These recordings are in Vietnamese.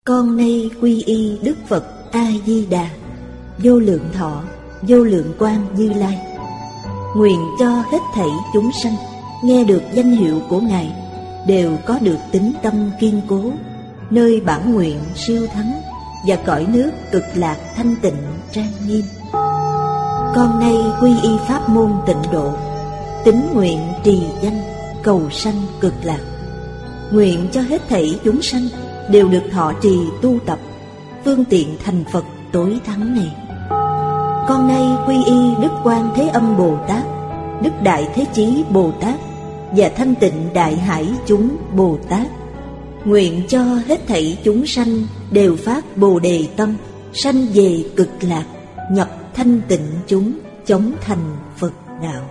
Con nay quy y Đức Phật A-di-đà, vô lượng thọ, vô lượng quang Như Lai. Nguyện cho hết thảy chúng sanh nghe được danh hiệu của Ngài đều có được tín tâm kiên cố, nơi bản nguyện siêu thắng và cõi nước cực lạc thanh tịnh trang nghiêm. Con nay quy y pháp môn tịnh độ, tín nguyện trì danh cầu sanh cực lạc. Nguyện cho hết thảy chúng sanh đều được thọ trì tu tập phương tiện thành Phật tối thắng này. Con nay quy y Đức Quan Thế Âm Bồ Tát, Đức Đại Thế Chí Bồ Tát và Thanh Tịnh Đại Hải chúng Bồ Tát. Nguyện cho hết thảy chúng sanh đều phát Bồ Đề tâm, sanh về cực lạc, nhập thanh tịnh chúng, chóng thành Phật đạo.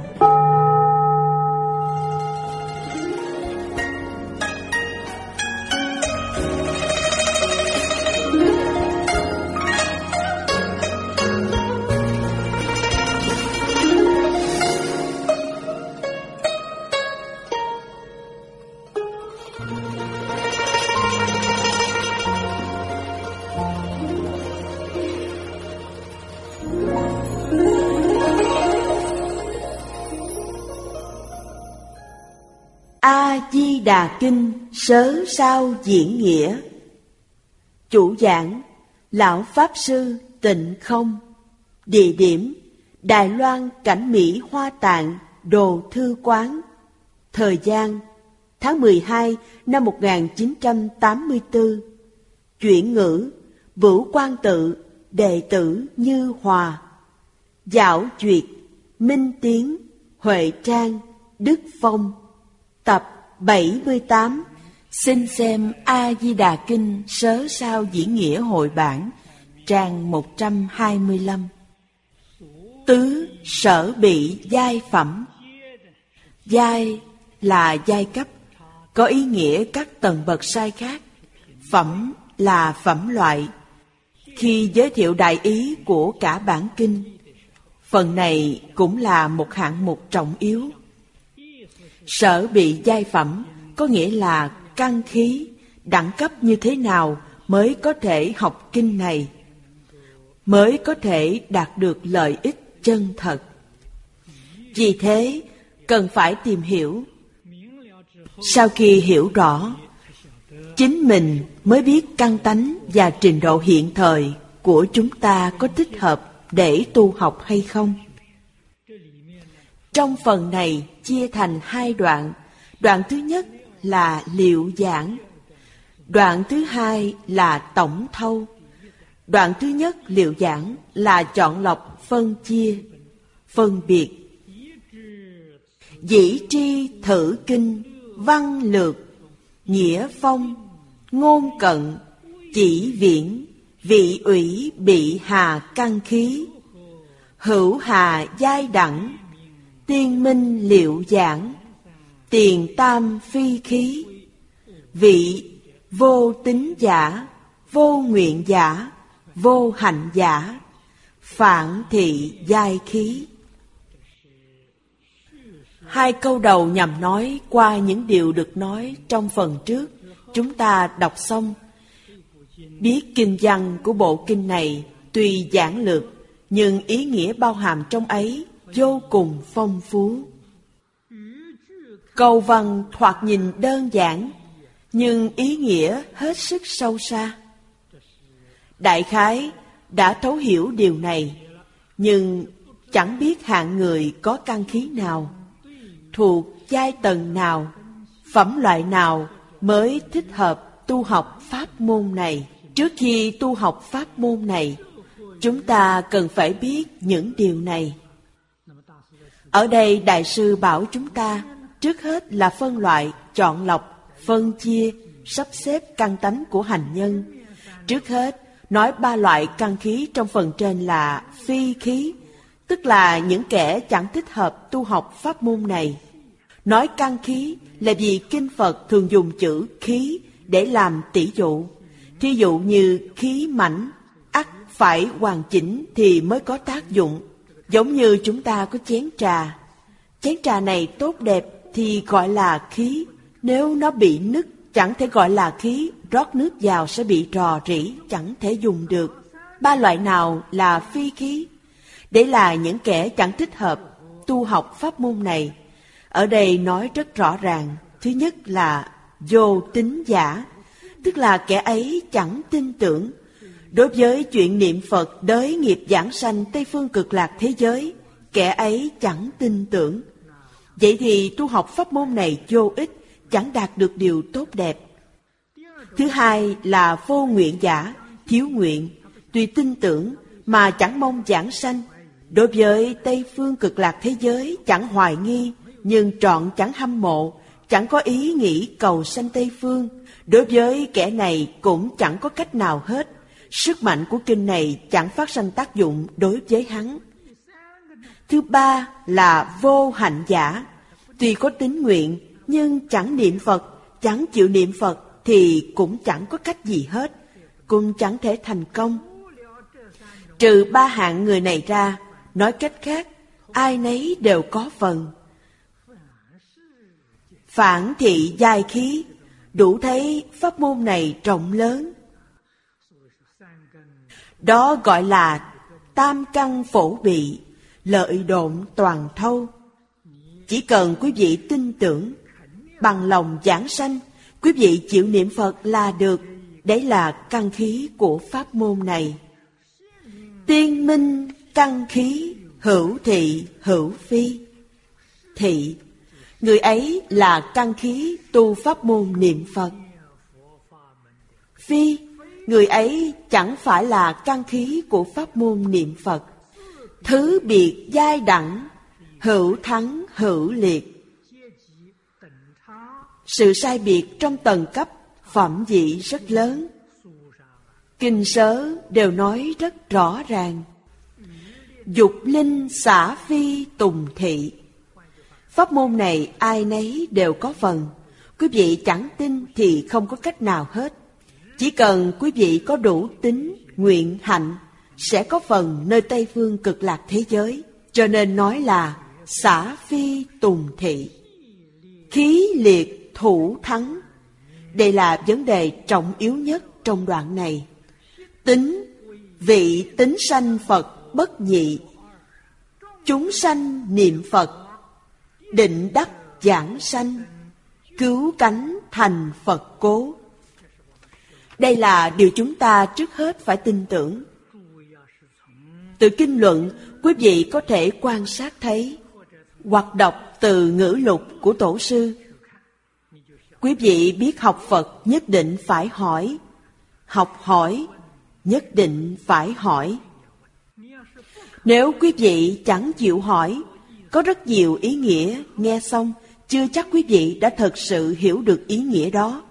A-di-đà Kinh Sớ Sao Diễn Nghĩa. Chủ giảng Lão Pháp Sư Tịnh Không. Địa điểm Đài Loan Cảnh Mỹ Hoa Tạng Đồ Thư Quán. Thời gian tháng 12 năm 1984. Chuyển ngữ Bửu Quang Tự, đệ tử Như Hòa. Giảo duyệt Minh Tiến, Huệ Trang, Đức Phong. Tập 78. Xin xem A-di-đà Kinh Sớ Sao Diễn Nghĩa hội bản, trang 125. Tứ sở bị giai phẩm. Giai là giai cấp, có ý nghĩa các tầng bậc sai khác. Phẩm là phẩm loại. Khi giới thiệu đại ý của cả bản kinh, phần này cũng là một hạng mục trọng yếu. Sở bị giai phẩm có nghĩa là căn khí, đẳng cấp như thế nào mới có thể học kinh này, mới có thể đạt được lợi ích chân thật. Vì thế, cần phải tìm hiểu. Sau khi hiểu rõ, chính mình mới biết căn tánh và trình độ hiện thời của chúng ta có thích hợp để tu học hay không. Trong phần này chia thành hai đoạn. Đoạn thứ nhất là liệu giảng, đoạn thứ hai là tổng thâu. Đoạn thứ nhất liệu giảng là chọn lọc phân chia, phân biệt. Dĩ tri thử kinh, văn lược, nghĩa phong, ngôn cận, chỉ viễn, vị ủy bị hà căn khí, hữu hà giai đẳng, tiên minh liệu giảng, tiền tam phi khí, vị vô tín giả, vô nguyện giả, vô hạnh giả, phản thị giai khí. Hai câu đầu nhằm nói qua những điều được nói trong phần trước. Chúng ta đọc xong, biết kinh văn của bộ kinh này tuy giản lược, nhưng ý nghĩa bao hàm trong ấy vô cùng phong phú. Câu văn thoạt nhìn đơn giản, nhưng ý nghĩa hết sức sâu xa. Đại khái đã thấu hiểu điều này, nhưng chẳng biết hạng người có căn khí nào, thuộc giai tầng nào, phẩm loại nào mới thích hợp tu học pháp môn này. Trước khi tu học pháp môn này, chúng ta cần phải biết những điều này. Ở đây Đại sư bảo chúng ta trước hết là phân loại, chọn lọc, phân chia, sắp xếp căn tánh của hành nhân. Trước hết nói ba loại căn khí trong phần trên là phi khí, tức là những kẻ chẳng thích hợp tu học pháp môn này. Nói căn khí là vì kinh Phật thường dùng chữ khí để làm tỷ dụ. Thí dụ như khí mãnh, ắt phải hoàn chỉnh thì mới có tác dụng. Giống như chúng ta có chén trà này tốt đẹp thì gọi là khí, nếu nó bị nứt chẳng thể gọi là khí, rót nước vào sẽ bị rò rỉ, chẳng thể dùng được. 3 loại nào là phi khí? Đấy là những kẻ chẳng thích hợp tu học pháp môn này. Ở đây nói rất rõ ràng. Thứ nhất là vô tín giả, tức là kẻ ấy chẳng tin tưởng. Đối với chuyện niệm Phật đới nghiệp giảng sanh Tây phương cực lạc thế giới, kẻ ấy chẳng tin tưởng. Vậy thì tu học pháp môn này vô ích, chẳng đạt được điều tốt đẹp. Thứ hai là vô nguyện giả, thiếu nguyện, tuy tin tưởng mà chẳng mong giảng sanh. Đối với Tây phương cực lạc thế giới chẳng hoài nghi, nhưng trọn chẳng hâm mộ, chẳng có ý nghĩ cầu sanh Tây phương. Đối với kẻ này cũng chẳng có cách nào hết. Sức mạnh của kinh này chẳng phát sanh tác dụng đối với hắn. Thứ ba là vô hạnh giả, tuy có tín nguyện nhưng chẳng niệm Phật, chẳng chịu niệm Phật thì cũng chẳng có cách gì hết, cũng chẳng thể thành công. Trừ 3 hạng người này ra, nói cách khác, ai nấy đều có phần. Phản thị giai khí, đủ thấy pháp môn này rộng lớn. Đó gọi là tam căn phổ bị, lợi độn toàn thâu. Chỉ cần quý vị tin tưởng, bằng lòng giảng sanh, quý vị chịu niệm Phật là được. Đấy là căn khí của pháp môn này. Tiên minh căn khí, hữu thị hữu phi. Thị, người ấy là căn khí tu pháp môn niệm Phật. Phi, người ấy chẳng phải là căn khí của pháp môn niệm Phật. Thứ biệt giai đẳng, hữu thắng hữu liệt. Sự sai biệt trong tầng cấp, phẩm vị rất lớn. Kinh sớ đều nói rất rõ ràng. Dục linh xả phi tùng thị. Pháp môn này ai nấy đều có phần. Quý vị chẳng tin thì không có cách nào hết. Chỉ cần quý vị có đủ tín, nguyện, hạnh, sẽ có phần nơi Tây phương cực lạc thế giới. Cho nên nói là xả phi tùng thị. Khí liệt thủ thắng. Đây là vấn đề trọng yếu nhất trong đoạn này. Tính, vị tính sanh Phật bất nhị. Chúng sanh niệm Phật, định đắc giảng sanh, cứu cánh thành Phật cố. Đây là điều chúng ta trước hết phải tin tưởng. Từ kinh luận, quý vị có thể quan sát thấy, hoặc đọc từ ngữ lục của tổ sư. Quý vị biết học Phật nhất định phải hỏi, học hỏi nhất định phải hỏi. Nếu quý vị chẳng chịu hỏi, có rất nhiều ý nghĩa nghe xong chưa chắc quý vị đã thật sự hiểu được ý nghĩa đó.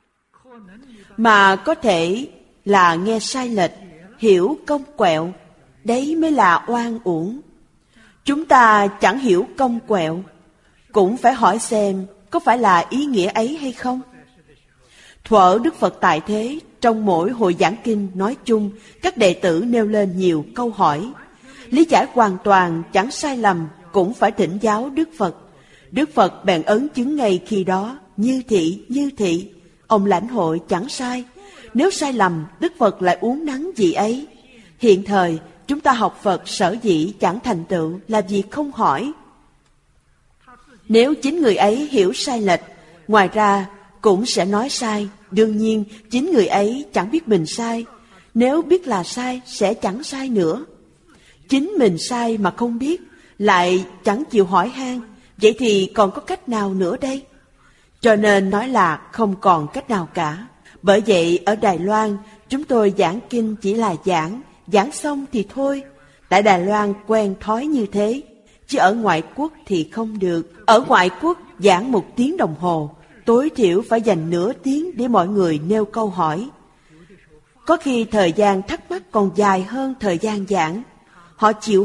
Mà có thể là nghe sai lệch, hiểu cong quẹo, đấy mới là oan uổng. Chúng ta chẳng hiểu cong quẹo, cũng phải hỏi xem có phải là ý nghĩa ấy hay không. Thuở Đức Phật tại thế, trong mỗi hội giảng kinh nói chung, các đệ tử nêu lên nhiều câu hỏi. Lý giải hoàn toàn chẳng sai lầm, cũng phải thỉnh giáo Đức Phật. Đức Phật bèn ấn chứng ngay khi đó, như thị, như thị. Ông lãnh hội chẳng sai. Nếu sai lầm, Đức Phật lại uốn nắn gì ấy. Hiện thời, chúng ta học Phật sở dĩ chẳng thành tựu là vì không hỏi. Nếu chính người ấy hiểu sai lệch, ngoài ra cũng sẽ nói sai. Đương nhiên, chính người ấy chẳng biết mình sai. Nếu biết là sai, sẽ chẳng sai nữa. Chính mình sai mà không biết, lại chẳng chịu hỏi han, vậy thì còn có cách nào nữa đây? Cho nên nói là không còn cách nào cả. Bởi vậy ở Đài Loan, chúng tôi giảng kinh chỉ là giảng xong thì thôi. Tại Đài Loan quen thói như thế, chứ ở ngoại quốc thì không được. Ở ngoại quốc giảng 1 tiếng đồng hồ, tối thiểu phải dành nửa tiếng để mọi người nêu câu hỏi. Có khi thời gian thắc mắc còn dài hơn thời gian giảng. Họ chịu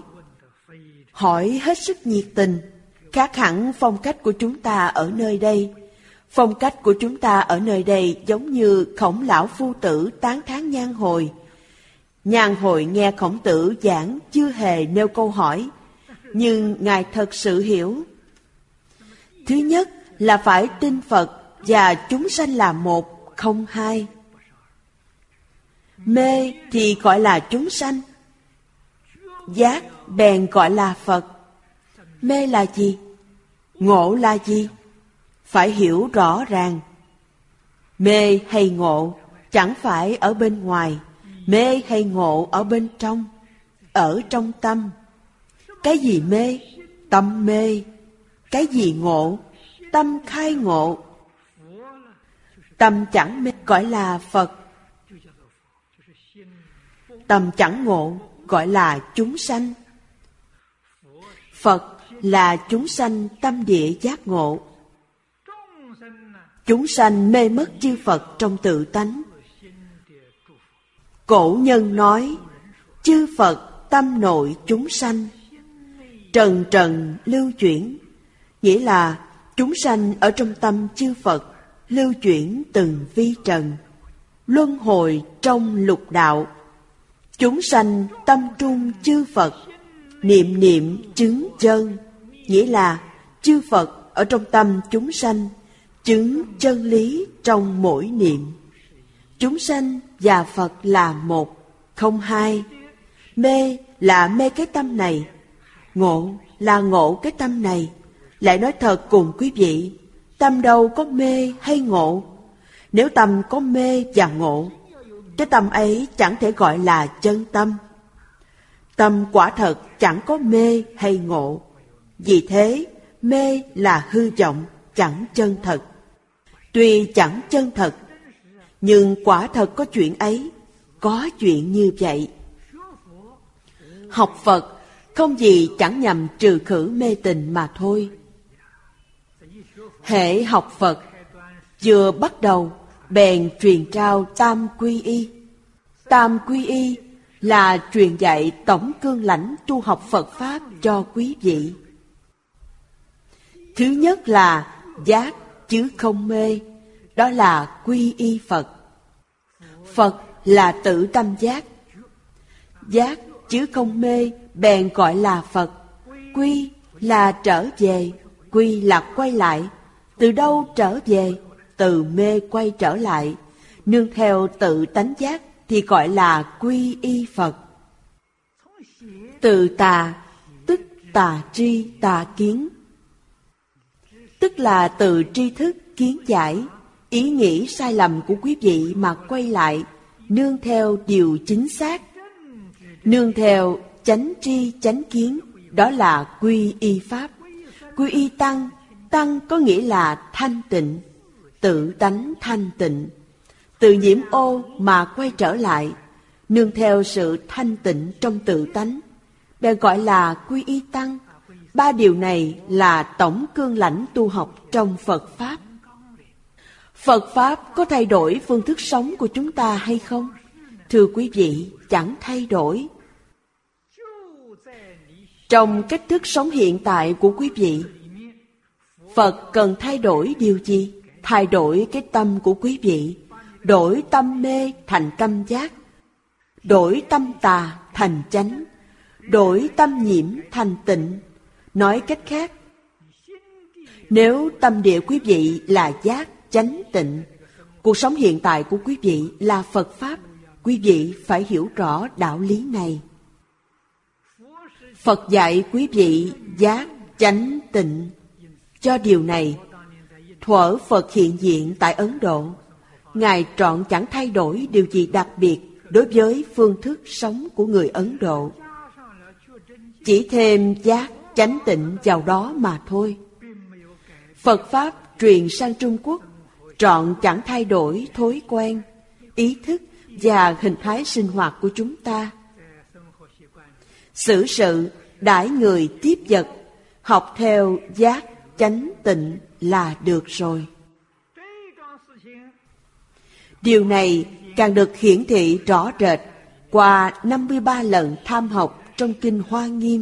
hỏi hết sức nhiệt tình, khác hẳn phong cách của chúng ta ở nơi đây. Phong cách của chúng ta ở nơi đây giống như Khổng lão phu tử tán thán Nhan Hồi. Nhan Hồi nghe Khổng tử giảng chưa hề nêu câu hỏi, nhưng Ngài thật sự hiểu. Thứ nhất là phải tin Phật, và chúng sanh là một, không hai. Mê thì gọi là chúng sanh, giác bèn gọi là Phật. Mê là gì? Ngộ là gì? Phải hiểu rõ ràng. Mê hay ngộ chẳng phải ở bên ngoài, mê hay ngộ ở bên trong, ở trong tâm. Cái gì mê? Tâm mê. Cái gì ngộ? Tâm khai ngộ. Tâm chẳng mê gọi là Phật. Tâm chẳng ngộ gọi là chúng sanh. Phật là chúng sanh tâm địa giác ngộ. Chúng sanh mê mất chư Phật trong tự tánh. Cổ nhân nói, chư Phật tâm nội chúng sanh, trần trần lưu chuyển, nghĩa là chúng sanh ở trong tâm chư Phật lưu chuyển từng vi trần, luân hồi trong lục đạo. Chúng sanh tâm trung chư Phật, niệm niệm chứng chân, nghĩa là chư Phật ở trong tâm chúng sanh chứng chân lý trong mỗi niệm. Chúng sanh và Phật là một, không hai. Mê là mê cái tâm này, ngộ là ngộ cái tâm này. Lại nói thật cùng quý vị, tâm đâu có mê hay ngộ. Nếu tâm có mê và ngộ, cái tâm ấy chẳng thể gọi là chân tâm. Tâm quả thật chẳng có mê hay ngộ. Vì thế, mê là hư vọng, chẳng chân thật. Tuy chẳng chân thật, nhưng quả thật có chuyện ấy, có chuyện như vậy. Học Phật không gì chẳng nhằm trừ khử mê tình mà thôi. Hễ học Phật, vừa bắt đầu bèn truyền trao tam quy y. Tam quy y là truyền dạy tổng cương lãnh tu học Phật Pháp cho quý vị. Thứ nhất là giác chứ không mê, đó là quy y Phật. Phật là tự tâm giác. Giác chứ không mê bèn gọi là Phật. Quy là trở về, quy là quay lại. Từ đâu trở về? Từ mê quay trở lại. Nương theo tự tánh giác thì gọi là quy y Phật. Từ tà, tức tà tri tà kiến, tức là từ tri thức kiến giải, ý nghĩ sai lầm của quý vị mà quay lại, nương theo điều chính xác, nương theo chánh tri chánh kiến, đó là quy y Pháp. Quy y Tăng, Tăng có nghĩa là thanh tịnh, tự tánh thanh tịnh. Từ nhiễm ô mà quay trở lại, nương theo sự thanh tịnh trong tự tánh, bèn gọi là quy y Tăng. Ba điều này là tổng cương lãnh tu học trong Phật Pháp. Phật Pháp có thay đổi phương thức sống của chúng ta hay không? Thưa quý vị, chẳng thay đổi. Trong cách thức sống hiện tại của quý vị, Phật cần thay đổi điều gì? Thay đổi cái tâm của quý vị, đổi tâm mê thành tâm giác, đổi tâm tà thành chánh, đổi tâm nhiễm thành tịnh. Nói cách khác, nếu tâm địa quý vị là giác, chánh, tịnh, cuộc sống hiện tại của quý vị là Phật Pháp, quý vị phải hiểu rõ đạo lý này. Phật dạy quý vị giác, chánh, tịnh. Cho điều này, thuở Phật hiện diện tại Ấn Độ, Ngài trọn chẳng thay đổi điều gì đặc biệt đối với phương thức sống của người Ấn Độ. Chỉ thêm giác, chánh, tịnh vào đó mà thôi. Phật Pháp truyền sang Trung Quốc, trọn chẳng thay đổi thói quen, ý thức và hình thái sinh hoạt của chúng ta. Xử sự, đãi người tiếp vật, học theo giác, chánh, tịnh là được rồi. Điều này càng được hiển thị rõ rệt qua 53 lần tham học trong Kinh Hoa Nghiêm.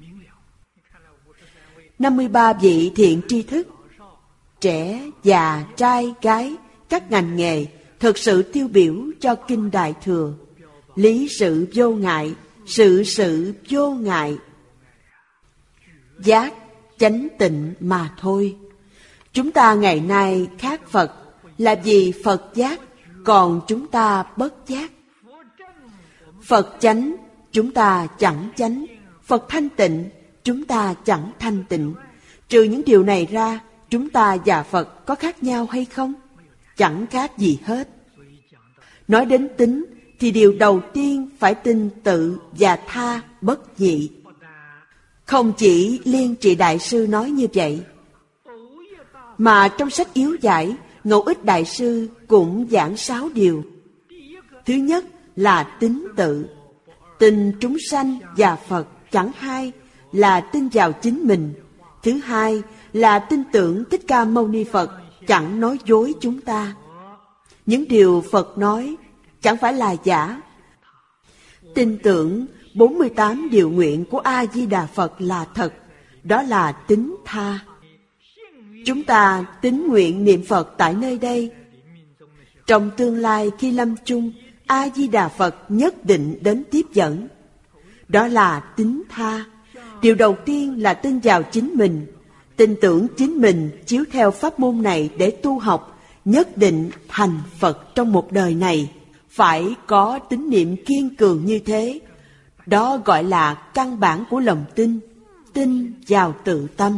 53 vị thiện tri thức, trẻ, già, trai, gái, các ngành nghề thực sự tiêu biểu cho Kinh Đại Thừa. Lý sự vô ngại, sự sự vô ngại, giác, chánh, tịnh mà thôi. Chúng ta ngày nay khác Phật là vì Phật giác, còn chúng ta bất giác. Phật chánh, chúng ta chẳng chánh. Phật thanh tịnh, chúng ta chẳng thanh tịnh. Trừ những điều này ra, chúng ta và Phật có khác nhau hay không? Chẳng khác gì hết. Nói đến tính, thì điều đầu tiên phải tin tự và tha bất nhị. Không chỉ Liên Trị Đại Sư nói như vậy, mà trong sách Yếu Giải, Ngẫu Ích Đại Sư cũng giảng 6 điều. Thứ nhất là tín tự. Tin chúng sanh và Phật chẳng hai là tin vào chính mình. Thứ hai là tin tưởng Thích Ca Mâu Ni Phật chẳng nói dối chúng ta. Những điều Phật nói chẳng phải là giả. Tin tưởng 48 điều nguyện của A-di-đà Phật là thật. Đó là tín tha. Chúng ta tín nguyện niệm Phật tại nơi đây. Trong tương lai khi lâm chung, A-di-đà Phật nhất định đến tiếp dẫn. Đó là tín tha. Điều đầu tiên là tin vào chính mình. Tin tưởng chính mình chiếu theo pháp môn này để tu học, nhất định thành Phật trong một đời này. Phải có tín niệm kiên cường như thế. Đó gọi là căn bản của lòng tin. Tin vào tự tâm.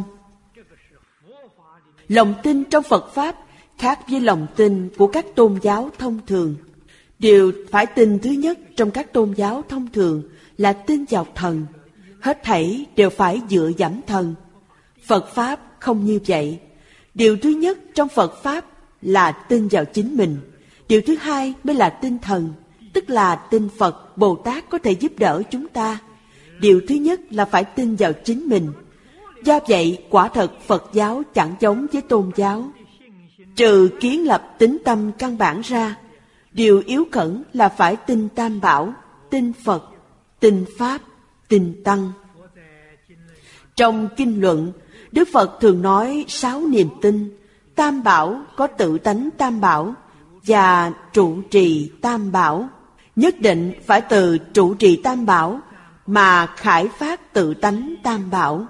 Lòng tin trong Phật Pháp khác với lòng tin của các tôn giáo thông thường. Điều phải tin thứ nhất trong các tôn giáo thông thường là tin vào thần. Hết thảy đều phải dựa dẫm thần. Phật Pháp không như vậy. Điều thứ nhất trong Phật Pháp là tin vào chính mình. Điều thứ hai mới là tin thần, tức là tin Phật, Bồ Tát có thể giúp đỡ chúng ta. Điều thứ nhất là phải tin vào chính mình. Do vậy, quả thật Phật giáo chẳng giống với tôn giáo. Trừ kiến lập tín tâm căn bản ra, điều yếu cẩn là phải tin Tam Bảo, tin Phật, tin Pháp, tin Tăng. Trong kinh luận, Đức Phật thường nói 6 niềm tin. Tam Bảo có tự tánh Tam Bảo và trụ trì Tam Bảo. Nhất định phải từ trụ trì Tam Bảo mà khải phát tự tánh Tam Bảo.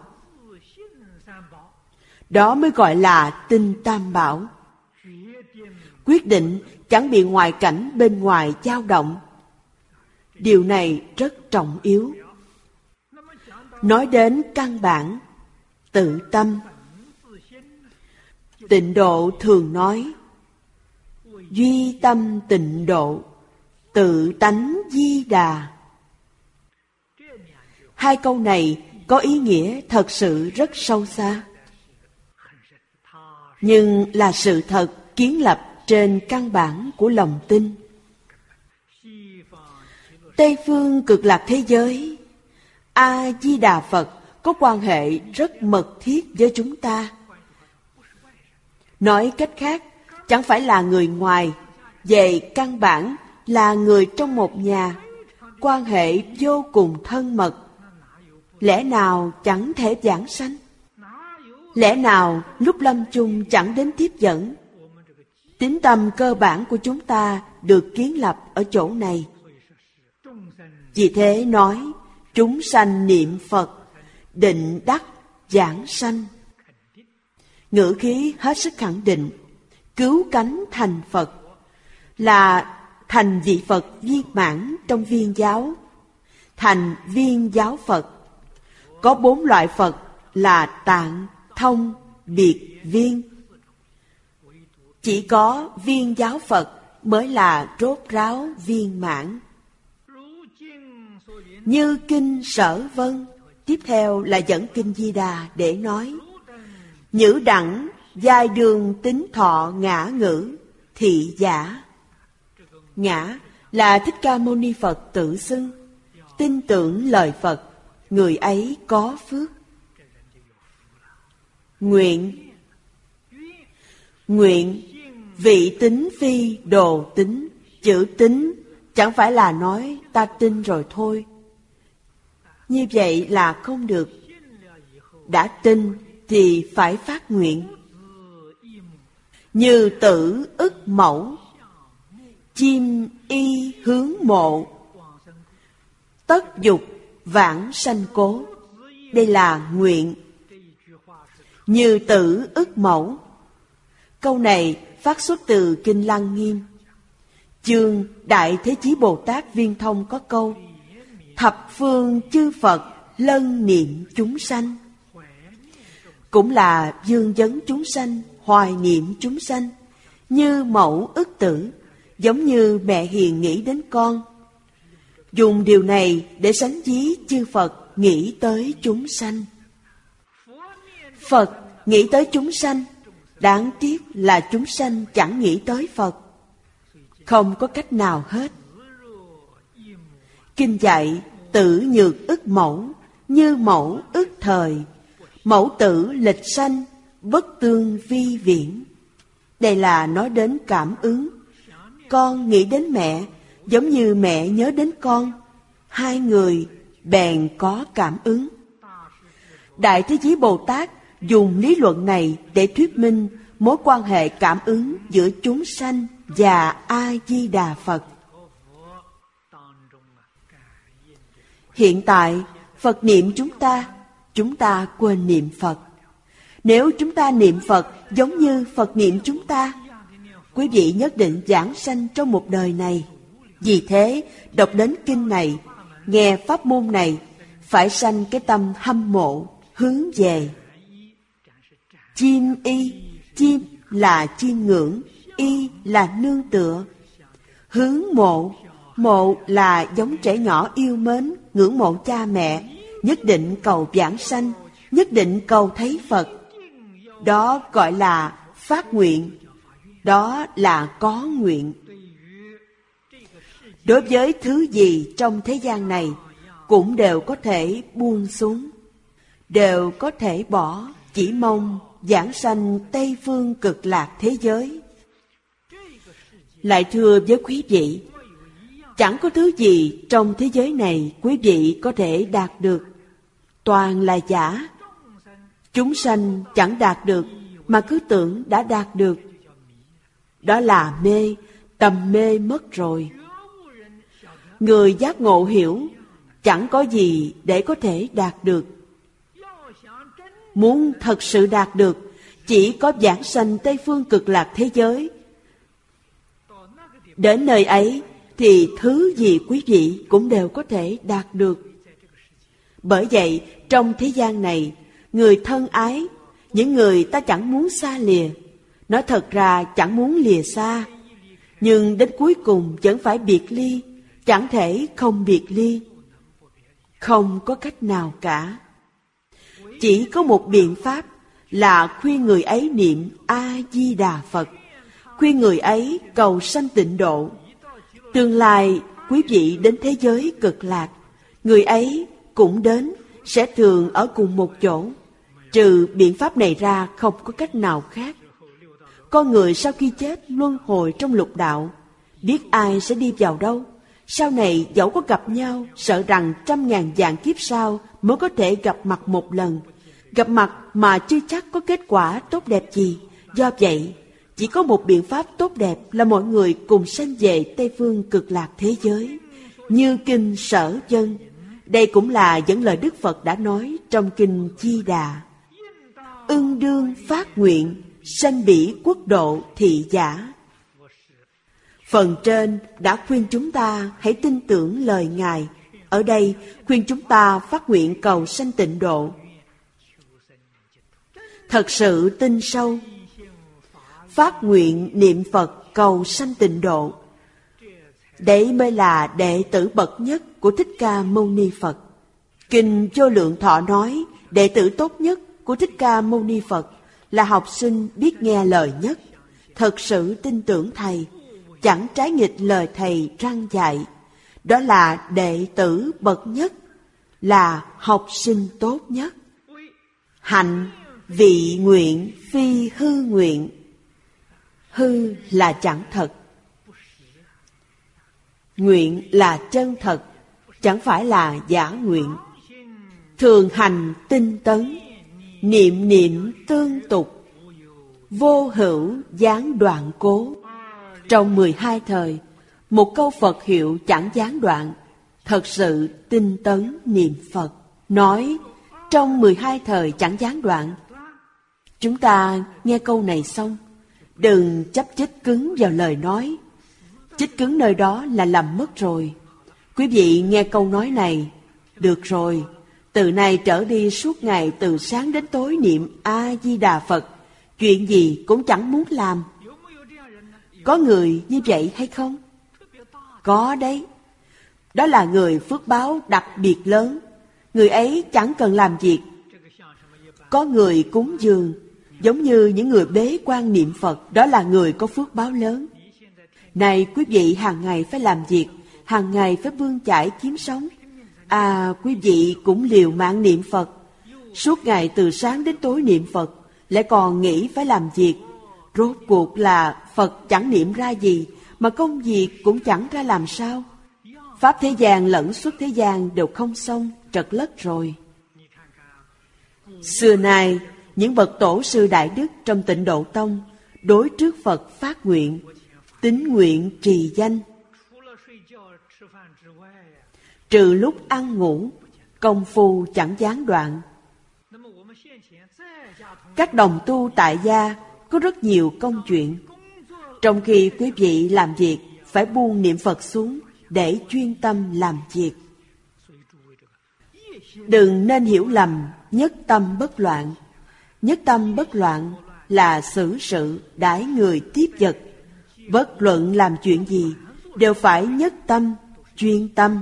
Đó mới gọi là tin Tam Bảo. Quyết định chẳng bị ngoại cảnh bên ngoài dao động. Điều này rất trọng yếu. Nói đến căn bản, tự tâm. Tịnh độ thường nói, duy tâm tịnh độ, tự tánh di đà. Hai câu này có ý nghĩa thật sự rất sâu xa, nhưng là sự thật kiến lập trên căn bản của lòng tin. Tây phương cực lạc thế giới, A-di-đà Phật có quan hệ rất mật thiết với chúng ta. Nói cách khác, chẳng phải là người ngoài, về căn bản là người trong một nhà, quan hệ vô cùng thân mật. Lẽ nào chẳng thể giảng sanh? Lẽ nào lúc lâm chung chẳng đến tiếp dẫn? Tín tâm cơ bản của chúng ta được kiến lập ở chỗ này. Vì thế nói, chúng sanh niệm Phật, định đắc giảng sanh. Ngữ khí hết sức khẳng định, cứu cánh thành Phật, là thành vị Phật viên mãn trong viên giáo, thành viên giáo Phật. Có 4 loại Phật là tạng, thông, biệt, viên. Chỉ có viên giáo Phật mới là rốt ráo viên mãn. Như kinh Sở Vân, tiếp theo là dẫn kinh Di Đà để nói, nhữ đẳng giai đường tính thọ ngã ngữ thị giả. Ngã là Thích Ca Mâu Ni Phật tự xưng. Tin tưởng lời Phật, người ấy có phước. Nguyện. Nguyện, vị tín phi đồ tín. Chữ tín chẳng phải là nói ta tin rồi thôi. Như vậy là không được. Đã tin thì phải phát nguyện. Như tử ức mẫu, chim y hướng mộ, tất dục vãng sanh cố. Đây là nguyện. Như tử ức mẫu, Câu này phát xuất từ Kinh Lăng Nghiêm. Chương Đại Thế Chí Bồ Tát Viên Thông có câu: thập phương chư Phật lân niệm chúng sanh. Cũng là dương vấn chúng sanh, hoài niệm chúng sanh, như mẫu ức tử, giống như mẹ hiền nghĩ đến con. Dùng điều này để sánh ví chư Phật nghĩ tới chúng sanh. Phật nghĩ tới chúng sanh, đáng tiếc là chúng sanh chẳng nghĩ tới Phật. Không có cách nào hết. Kinh dạy tử nhược ức mẫu, như mẫu ức thời. Mẫu tử lịch sanh, bất tương vi viễn. Đây là nói đến cảm ứng. Con nghĩ đến mẹ, giống như mẹ nhớ đến con. Hai người bèn có cảm ứng. Đại Thế Chí Bồ Tát dùng lý luận này để thuyết minh mối quan hệ cảm ứng giữa chúng sanh và A-di-đà Phật. Hiện tại, Phật niệm chúng ta quên niệm Phật. Nếu chúng ta niệm Phật giống như Phật niệm chúng ta, quý vị nhất định giảng sanh trong một đời này. Vì thế, đọc đến kinh này, nghe pháp môn này, phải sanh cái tâm hâm mộ, hướng về. Chiêm y, chiêm là chiêm ngưỡng, y là nương tựa. Hướng mộ, mộ là giống trẻ nhỏ yêu mến, ngưỡng mộ cha mẹ, nhất định cầu vãng sanh, nhất định cầu thấy Phật. Đó gọi là phát nguyện, đó là có nguyện. Đối với thứ gì trong thế gian này cũng đều có thể buông xuống, đều có thể bỏ, chỉ mong vãng sanh Tây Phương Cực Lạc thế giới. Lại thưa với quý vị, chẳng có thứ gì trong thế giới này quý vị có thể đạt được, toàn là giả. Chúng sanh chẳng đạt được mà cứ tưởng đã đạt được. Đó là mê, tầm mê mất rồi. Người giác ngộ hiểu, chẳng có gì để có thể đạt được. Muốn thật sự đạt được, chỉ có vãng sanh Tây Phương Cực Lạc thế giới. Đến nơi ấy thì thứ gì quý vị cũng đều có thể đạt được. Bởi vậy, trong thế gian này, người thân ái, những người ta chẳng muốn xa lìa, nói thật ra chẳng muốn lìa xa, nhưng đến cuối cùng vẫn phải biệt ly, chẳng thể không biệt ly. Không có cách nào cả. Chỉ có một biện pháp là khuyên người ấy niệm A-di-đà Phật, khuyên người ấy cầu sanh tịnh độ. Tương lai quý vị đến thế giới Cực Lạc, người ấy cũng đến, sẽ thường ở cùng một chỗ. Trừ biện pháp này ra không có cách nào khác. Con người sau khi chết luân hồi trong lục đạo, biết ai sẽ đi vào đâu. Sau này dẫu có gặp nhau, sợ rằng 100.000 vạn kiếp sau mới có thể gặp mặt một lần. Gặp mặt mà chưa chắc có kết quả tốt đẹp gì. Do vậy, chỉ có một biện pháp tốt đẹp là mọi người cùng sanh về Tây Phương Cực Lạc thế giới. Như kinh Sở Dân, đây cũng là dẫn lời Đức Phật đã nói trong kinh Chi Đà. Ưng đương phát nguyện, sanh bỉ quốc độ thị giả. Phần trên đã khuyên chúng ta hãy tin tưởng lời Ngài. Ở đây khuyên chúng ta phát nguyện cầu sanh tịnh độ. Thật sự tin sâu, phát nguyện niệm Phật cầu sanh tịnh độ. Đấy mới là đệ tử bậc nhất của Thích Ca Mâu Ni Phật. Kinh Vô Lượng Thọ nói đệ tử tốt nhất của Thích Ca Mâu Ni Phật là học sinh biết nghe lời nhất, thật sự tin tưởng Thầy, chẳng trái nghịch lời Thầy răn dạy. Đó là đệ tử bậc nhất, là học sinh tốt nhất. Hạnh vị nguyện phi hư nguyện. Hư là chẳng thật, nguyện là chân thật, chẳng phải là giả nguyện. Thường hành tinh tấn, niệm niệm tương tục, vô hữu gián đoạn cố. Trong 12 thời, một câu Phật hiệu chẳng gián đoạn. Thật sự tinh tấn niệm Phật, nói trong 12 thời chẳng gián đoạn. Chúng ta nghe câu này xong, Đừng chấp chích cứng vào lời nói. Chích cứng nơi đó là lầm mất rồi. Quý vị nghe câu nói này. Được rồi, từ nay trở đi suốt ngày từ sáng đến tối niệm A-di-đà Phật, chuyện gì cũng chẳng muốn làm. Có người như vậy hay không? Có đấy. Đó là người phước báo đặc biệt lớn. Người ấy chẳng cần làm việc. Có người cúng dường, giống như những người bế quan niệm Phật, đó là người có phước báo lớn. Này quý vị hàng ngày phải làm việc, hàng ngày phải bươn chải kiếm sống. Quý vị cũng liều mạng niệm Phật, suốt ngày từ sáng đến tối niệm Phật, lại còn nghĩ phải làm việc. Rốt cuộc là Phật chẳng niệm ra gì, mà công việc cũng chẳng ra làm sao. Pháp thế gian lẫn xuất thế gian đều không xong, trật lất rồi. Xưa nay, những bậc tổ sư đại đức trong Tịnh Độ Tông đối trước Phật phát nguyện, tín nguyện trì danh. Trừ lúc ăn ngủ, công phu chẳng gián đoạn. Các đồng tu tại gia có rất nhiều công chuyện. Trong khi quý vị làm việc, phải buông niệm Phật xuống để chuyên tâm làm việc. Đừng nên hiểu lầm nhất tâm bất loạn. Nhất tâm bất loạn là xử sự đãi người tiếp vật. Bất luận làm chuyện gì đều phải nhất tâm, chuyên tâm.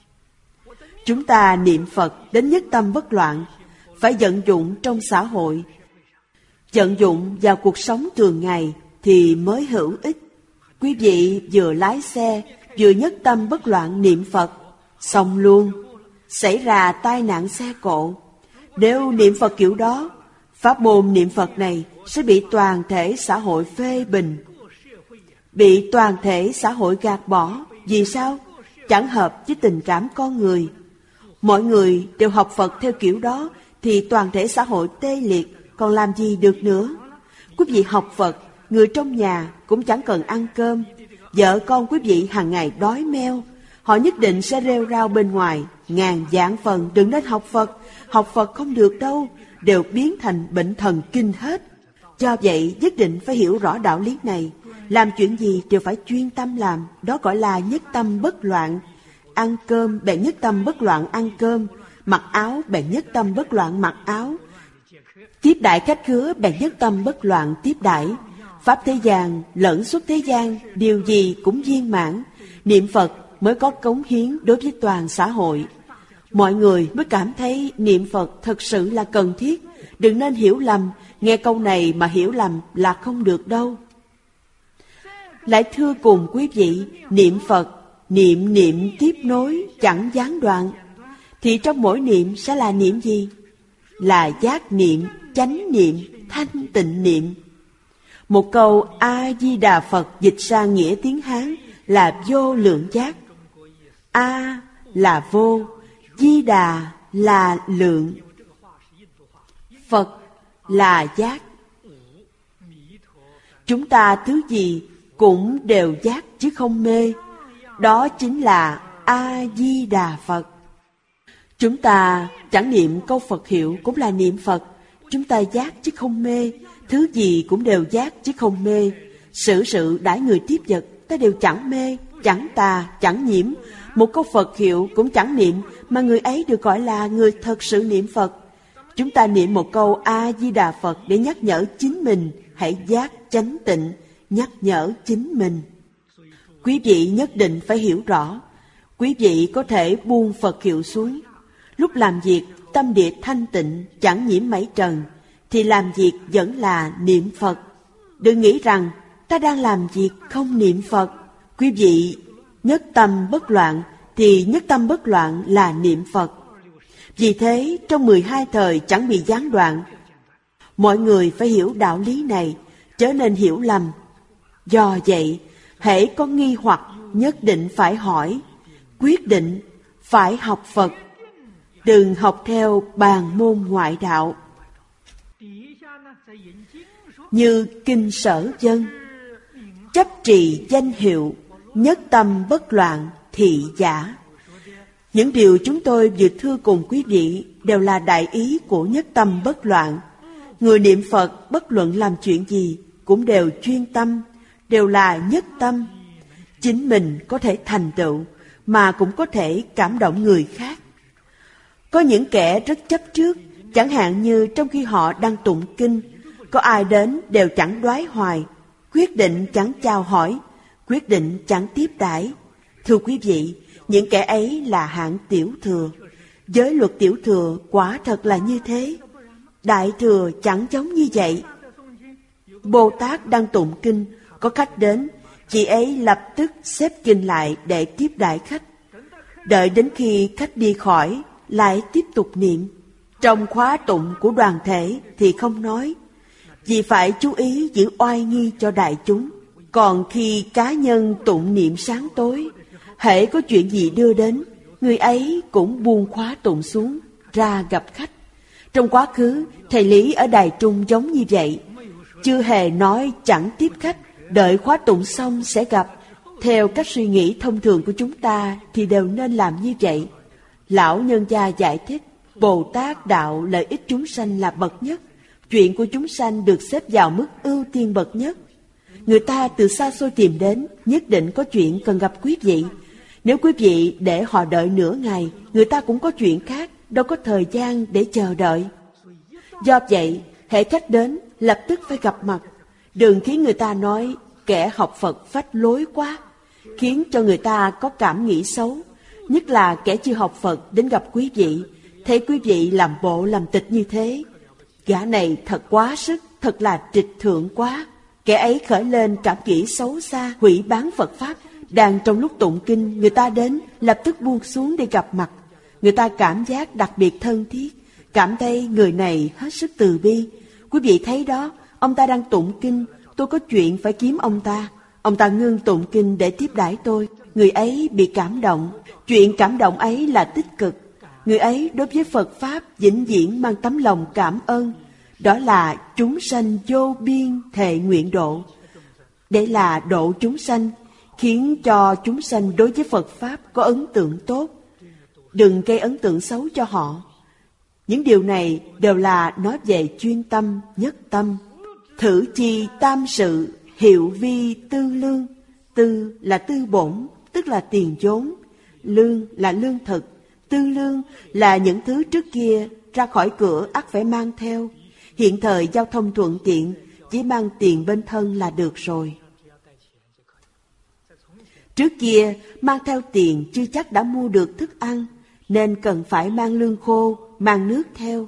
Chúng ta niệm Phật đến nhất tâm bất loạn, phải vận dụng trong xã hội. Vận dụng vào cuộc sống thường ngày thì mới hữu ích. Quý vị vừa lái xe, vừa nhất tâm bất loạn niệm Phật, xong luôn, xảy ra tai nạn xe cộ. Nếu niệm Phật kiểu đó, pháp môn niệm Phật này sẽ bị toàn thể xã hội phê bình, bị toàn thể xã hội gạt bỏ. Vì sao? Chẳng hợp với tình cảm con người. Mọi người đều học Phật theo kiểu đó thì toàn thể xã hội tê liệt, còn làm gì được nữa. Quý vị học Phật, người trong nhà cũng chẳng cần ăn cơm. Vợ con quý vị hàng ngày đói meo, họ nhất định sẽ rêu rao bên ngoài. Ngàn vạn phần đừng nên học Phật. Học Phật không được đâu, đều biến thành bệnh thần kinh hết. Do vậy nhất định phải hiểu rõ đạo lý này. Làm chuyện gì đều phải chuyên tâm làm, đó gọi là nhất tâm bất loạn. Ăn cơm bèn nhất tâm bất loạn ăn cơm, mặc áo bèn nhất tâm bất loạn mặc áo, tiếp đãi khách khứa bèn nhất tâm bất loạn tiếp đãi. Pháp thế gian lẫn xuất thế gian, điều gì cũng viên mãn. Niệm Phật mới có cống hiến đối với toàn xã hội. Mọi người mới cảm thấy niệm Phật thật sự là cần thiết. Đừng nên hiểu lầm, nghe câu này mà hiểu lầm là không được đâu. Lại thưa cùng quý vị, niệm Phật, niệm tiếp nối, chẳng gián đoạn. Thì trong mỗi niệm sẽ là niệm gì? Là giác niệm, chánh niệm, thanh tịnh niệm. Một câu A-di-đà Phật dịch sang nghĩa tiếng Hán là vô lượng giác. A là vô, Di Đà là lượng, Phật là giác. Chúng ta thứ gì cũng đều giác chứ không mê. Đó chính là A-di-đà Phật. Chúng ta chẳng niệm câu Phật hiệu cũng là niệm Phật. Chúng ta giác chứ không mê. Thứ gì cũng đều giác chứ không mê. Xử sự đãi người tiếp vật ta đều chẳng mê, chẳng tà, chẳng nhiễm. Một câu Phật hiệu cũng chẳng niệm, mà người ấy được gọi là người thật sự niệm Phật. Chúng ta niệm một câu A-di-đà Phật để nhắc nhở chính mình hãy giác chánh tịnh, nhắc nhở chính mình. Quý vị nhất định phải hiểu rõ. Quý vị có thể buông Phật hiệu xuống. Lúc làm việc tâm địa thanh tịnh, chẳng nhiễm mảy trần, thì làm việc vẫn là niệm Phật. Đừng nghĩ rằng ta đang làm việc không niệm Phật. Quý vị nhất tâm bất loạn thì nhất tâm bất loạn là niệm Phật. Vì thế trong 12 thời chẳng bị gián đoạn. Mọi người phải hiểu đạo lý này, chớ nên hiểu lầm. Do vậy, hễ có nghi hoặc nhất định phải hỏi, quyết định phải học Phật. Đừng học theo bàn môn ngoại đạo. Như kinh Sở Dân, chấp trì danh hiệu, nhất tâm bất loạn, thị giả. Những điều chúng tôi vừa thưa cùng quý vị đều là đại ý của nhất tâm bất loạn. Người niệm Phật bất luận làm chuyện gì cũng đều chuyên tâm, đều là nhất tâm. Chính mình có thể thành tựu, mà cũng có thể cảm động người khác. Có những kẻ rất chấp trước, chẳng hạn như trong khi họ đang tụng kinh, có ai đến đều chẳng đoái hoài, quyết định chẳng chào hỏi, quyết định chẳng tiếp đãi. Thưa quý vị, những kẻ ấy là hạng tiểu thừa. Giới luật tiểu thừa quả thật là như thế. Đại thừa chẳng giống như vậy. Bồ Tát đang tụng kinh, có khách đến, chị ấy lập tức xếp kinh lại để tiếp đãi khách. Đợi đến khi khách đi khỏi, lại tiếp tục niệm. Trong khóa tụng của đoàn thể thì không nói, vì phải chú ý giữ oai nghi cho đại chúng. Còn khi cá nhân tụng niệm sáng tối, hễ có chuyện gì đưa đến, người ấy cũng buông khóa tụng xuống, ra gặp khách. Trong quá khứ, thầy Lý ở Đài Trung giống như vậy, chưa hề nói chẳng tiếp khách, đợi khóa tụng xong sẽ gặp. Theo cách suy nghĩ thông thường của chúng ta thì đều nên làm như vậy. Lão nhân gia giải thích, Bồ Tát đạo lợi ích chúng sanh là bậc nhất. Chuyện của chúng sanh được xếp vào mức ưu tiên bậc nhất. Người ta từ xa xôi tìm đến, nhất định có chuyện cần gặp quý vị. Nếu quý vị để họ đợi nửa ngày, người ta cũng có chuyện khác, đâu có thời gian để chờ đợi. Do vậy, hễ khách đến, lập tức phải gặp mặt. Đừng khiến người ta nói kẻ học Phật phách lối quá, khiến cho người ta có cảm nghĩ xấu. Nhất là kẻ chưa học Phật đến gặp quý vị, thấy quý vị làm bộ làm tịch như thế. Gã này thật quá sức, thật là trịch thượng quá. Kẻ ấy khởi lên cảm nghĩ xấu xa, hủy bán Phật Pháp. Đang trong lúc tụng kinh, người ta đến, lập tức buông xuống để gặp mặt. Người ta cảm giác đặc biệt thân thiết, cảm thấy người này hết sức từ bi. Quý vị thấy đó, ông ta đang tụng kinh, tôi có chuyện phải kiếm ông ta. Ông ta ngưng tụng kinh để tiếp đãi tôi. Người ấy bị cảm động. Chuyện cảm động ấy là tích cực. Người ấy đối với Phật Pháp vĩnh viễn mang tấm lòng cảm ơn. Đó là chúng sanh vô biên thệ nguyện độ. Để là độ chúng sanh, khiến cho chúng sanh đối với Phật Pháp có ấn tượng tốt. Đừng gây ấn tượng xấu cho họ. Những điều này đều là nói về chuyên tâm, nhất tâm. Thử chi tam sự, hiệu vi tư lương. Tư là tư bổn, tức là tiền vốn. Lương là lương thực. Tư lương là những thứ trước kia ra khỏi cửa ắt phải mang theo. Hiện thời giao thông thuận tiện, chỉ mang tiền bên thân là được rồi. Trước kia mang theo tiền chưa chắc đã mua được thức ăn, nên cần phải mang lương khô, mang nước theo.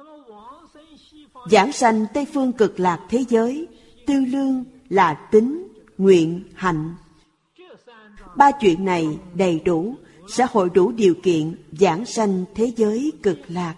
Giảng sanh Tây phương cực lạc thế giới, tư lương là tín, nguyện, hạnh. Ba chuyện này đầy đủ, sẽ hội đủ điều kiện giảng sanh thế giới cực lạc.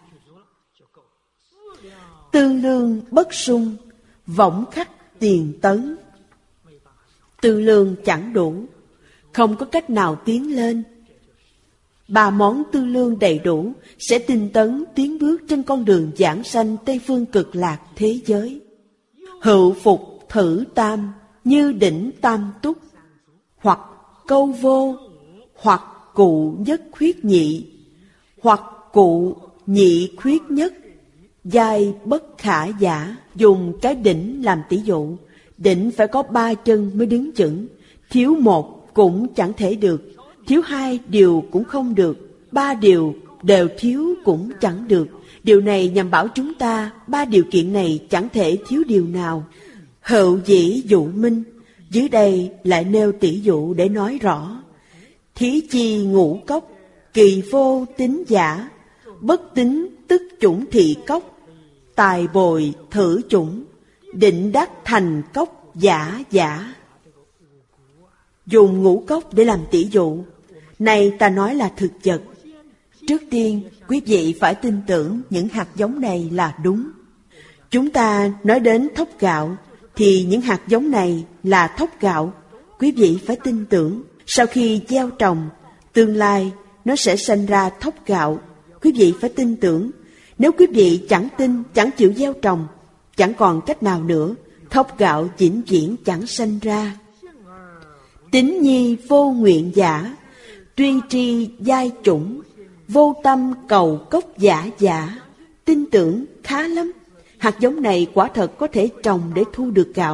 Tư lương bất sung, võng khắc tiền tấn. Tư lương chẳng đủ, không có cách nào tiến lên. Ba món tư lương đầy đủ sẽ tinh tấn tiến bước trên con đường giảng sanh Tây phương cực lạc thế giới. Hữu phục thử tam, như đỉnh tam túc, hoặc câu vô, hoặc cụ nhất khuyết nhị, hoặc cụ nhị khuyết nhất, giai bất khả giả. Dùng cái đỉnh làm tỷ dụ. Đỉnh phải có 3 chân mới đứng vững, thiếu một cũng chẳng thể được, thiếu 2 điều cũng không được, 3 điều đều thiếu cũng chẳng được. Điều này nhằm bảo chúng ta 3 điều kiện này chẳng thể thiếu điều nào. Hữu dĩ dụ minh, dưới đây lại nêu tỷ dụ để nói rõ. Thí chi ngũ cốc, kỳ vô tín giả, bất tín tức chủng thị cốc, tài bồi thử chủng, định đắc thành cốc giả giả. Dùng ngũ cốc để làm tỷ dụ, này ta nói là thực vật. Trước tiên, quý vị phải tin tưởng những hạt giống này là đúng. Chúng ta nói đến thóc gạo, thì những hạt giống này là thóc gạo. Quý vị phải tin tưởng, sau khi gieo trồng, tương lai nó sẽ sinh ra thóc gạo. Quý vị phải tin tưởng. Nếu quý vị chẳng tin, chẳng chịu gieo trồng, chẳng còn cách nào nữa, thóc gạo vĩnh viễn chẳng sinh ra. Tín nhi vô nguyện giả, tuy tri giai chủng, vô tâm cầu cốc giả giả. Tin tưởng khá lắm. Hạt giống này quả thật có thể trồng để thu được gạo,